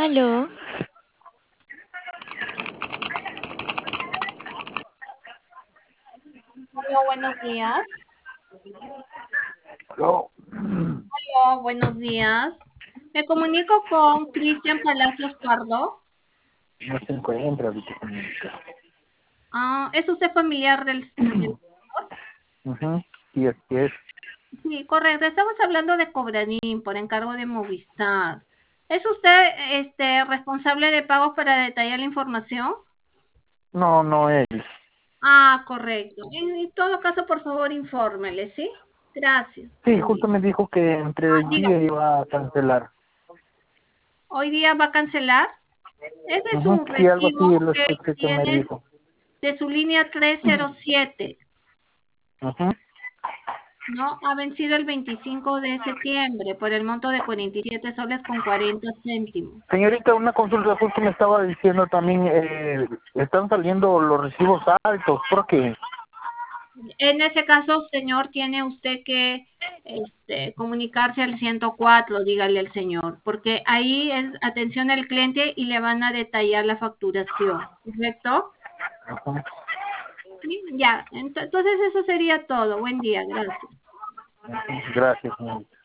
Aló, Hola, buenos días. No, Hola, buenos días. Me comunico con Cristian Palacios Pardo. no se encuentra ahorita comunica. ¿Es usted familiar del... Ujú. Sí, así es. Sí, correcto. Estamos hablando de Cobranín por encargo de Movistar. ¿Es usted responsable de pagos para detallar la información? No, no él. Correcto. En todo caso, por favor, infórmele, ¿sí? Gracias. Sí, Buen día. justo me dijo que entre hoy Diga, día iba a cancelar. ¿hoy día va a cancelar? Ese es Ujú. un Sí, algo así recibo es lo que escuché que me tiene dijo. de su línea 307. Ujú. ¿No? Ha vencido el 25 de septiembre por el monto de 47 soles con 40 céntimos. Señorita, una consulta, justo me estaba diciendo también, están saliendo los recibos altos, ¿por qué? En ese caso, señor, tiene usted que comunicarse al 104, dígale al señor, porque ahí es atención al cliente y le van a detallar la facturación, ¿correcto? Ujú. Sí, ya, entonces eso sería todo. Buen día, gracias. Gracias, señorita.